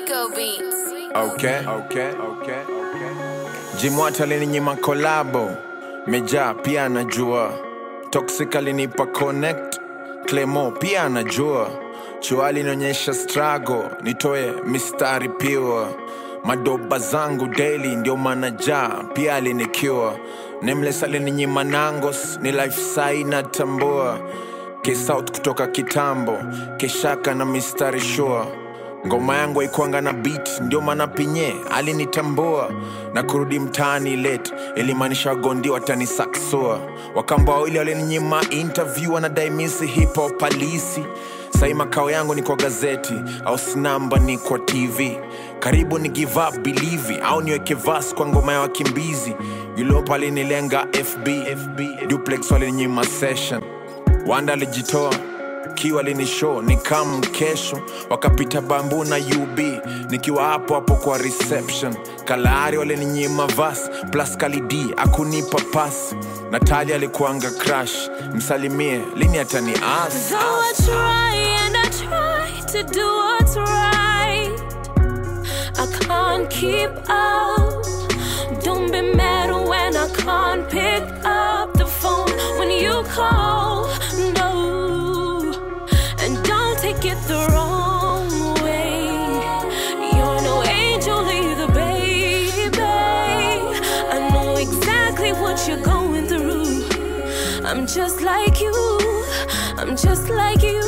Rico Beats. Okay. Jimwata alininyima kolabo, Meja pia anajua. Toxic alinipa connect, Clemo pia anajua. Chua alinionyesha struggle, nitoe mistari pure. Madoba zangu daily ndio manaja, pia alinikiwa. Nameless alininyima nangos, ni life sai na tambua. K-South kutoka kitambo, Keshaka na mistari sure. Ngoma yangu haikuanga na beat, ndio maana pinye alinitambua. Na kurudi mtaani late, ilimaanisha gondi watanisaksua. Wakamba wawili walininyima interview, wanadai misi hip hop palisi. Sai makao yangu ni kwa gazeti, au sinamba ni kwa TV. Karibu ni give up, believe, au niweke verse kwa ngoma ya wakimbizi. Yulopa alinilenga FB, Duplex walininyima session. Wanda alijitoa, Kiwa alinishow, nikam kesho. Wakapita Bambu na UB, nikiwa hapo kwa reception. Kalahari walininyima verse, plus Kalidi akunipa pass. Natalia alikuanga crush, msalimie, lini atani ask. So I try and I try to do what's right. I can't keep up. Don't be mad when I can't pick up the phone when you call. No, and don't take it the wrong way. You're no angel either, baby. I know exactly what you're going through. I'm just like you. I'm just like you.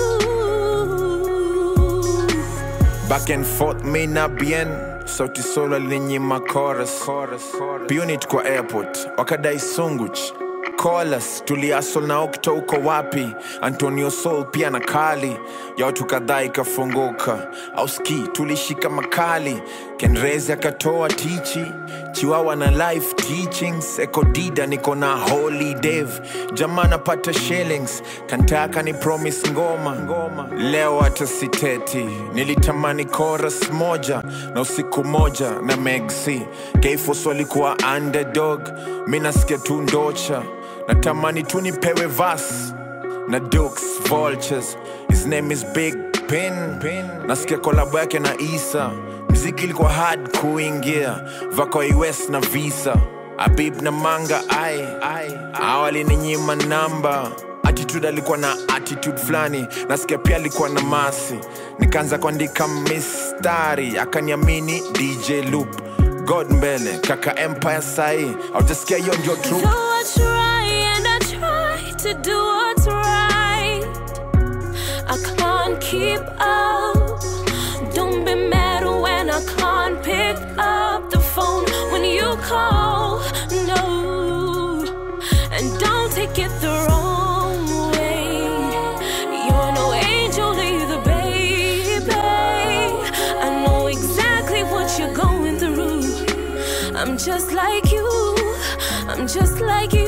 Back and forth, me na bien. Sauti Sol alininyima chorus. Punit kwa airport, wakadai Sunguch. Call us, tuliasol na Okto uko wapi. Antonio Sol pia na Kali. Ya watu kadhaa ikafunguka. Auski tulishika makali. Kenrezi akatoa tichi. Chiwawa na life teachings. Eko Dida niko na Holy Dave. Jamaa napata shillings. Kantaka ni promise ngoma. Leo hata siteti. Nilitamani chorus moja na usiku moja na Megzi. K-Force walikuwa underdog. Mina sikia tu ndocha. Natamani tu nipewe verse na Dukes Vultures. His name is Big Pin. Nasikia kolabo yake na Isa. Mziki ilikuwa hard kuingia. Vako US na Visa. Habib na Manga awali ninyima namba. Attitude alikuwa na attitude flani. Nasikia pia alikuwa na masi. Nikaanza kuandika mistari. Akaniamini DJ Loop. God mbele, kaka Empire sai. Haujasikia hiyo ndio true. So I try and I try to do what's right. I can't keep up. Don't be mad when I can't pick up the phone when you call. No, and don't take it the wrong way. You're no angel either, baby. I know exactly what you're going through. I'm just like you. I'm just like you.